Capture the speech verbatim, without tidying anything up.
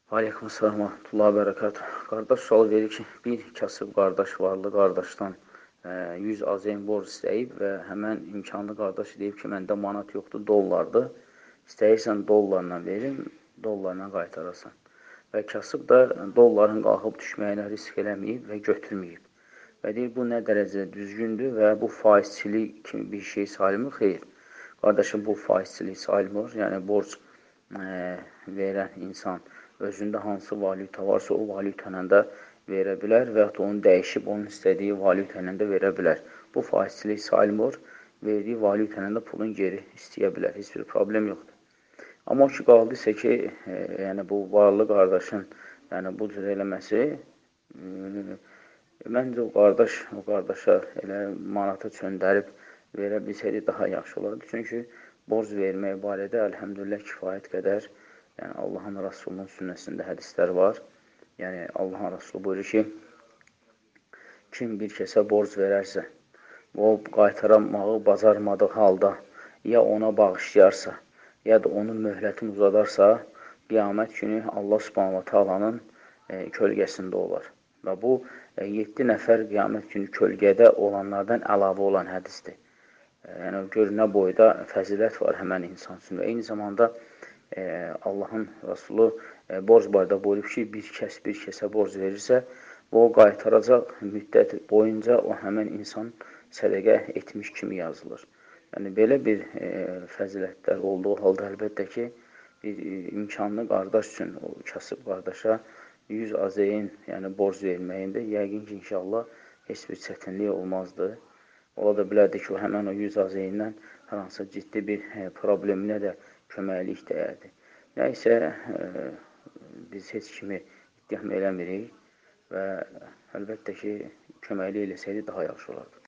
Aleykümselam və rahmetullah və bərəkatuh. Qardaş sual verir ki, bir kasıb qardaş varlı qardaşdan e, yüz AZN borc istəyib və həmən imkanlı qardaş deyib ki, məndə manat yoxdur, dollardır. İstəyirsən dollarla verim, dollarla qaytararsan. Və kasıb da dolların qalxıb düşməyinə risk eləməyib və götürməyib. Və deyir, bu nə dərəcədə düzgündür və bu faizçilik kimi bir şey sayılmır? Xeyr. Qardaşım, bu faizçilik sayılmır. Yəni, borc e, verən insan özündə hansı valyuta varsa, o valyuta ilə də verə bilər və yaxud onu dəyişib, onun istədiyi valyuta ilə də verə bilər. Bu faizçilik sayılmır, verdiyi valyuta ilə də pulun geri istəyə bilər, heç bir problem yoxdur. Amma o ki, qaldısa ki, e, yəni bu varlı qardaşın yəni, bu cür eləməsi, e, məncə o qardaş, o qardaşa elə manata çöndərib verə bilsəydi daha yaxşı olardı. Çünki borc vermək barədə, əlhəmdülillah, kifayət qədər yəni, Allahın Rasulunun sünnəsində hədislər var. Yəni, Allahın Rasulu buyurur ki, kim bir kəsə borc verərsə, o qaytaramağı bacarmadığı halda ya ona bağışlayarsa, ya da onun möhlətini uzadarsa, qiyamət günü Allah Subhanahu taalanın e, kölgəsində olar. Və bu, e, yeddi nəfər qiyamət günü kölgədə olanlardan əlavə olan hədisdir. E, yəni, görünə boyda fəzilət var həmən insan üçün və eyni zamanda E, Allahın Rasulü e, borc barədə buyurub ki, bir kəs bir kəsə borc verirsə, o qaytaracaq müddət boyunca o həmən insan sədəqə etmiş kimi yazılır. Yəni, belə bir e, fəzilətlər olduğu halda əlbəttə ki, bir e, imkanlı qardaş üçün, o kasıb qardaşa yüz AZN, yəni borc verməyində yəqin ki, inşallah heç bir çətinlik olmazdı. Ola da bilərdi ki, o həmən o yüz AZN-dən hər hansı ciddi bir e, probleminə də köməklik dəyərdi. Nəysə, e, biz heç kimi ittiham eləmirik və əlbəttə ki, köməklik eləsəydi daha yaxşı olardı.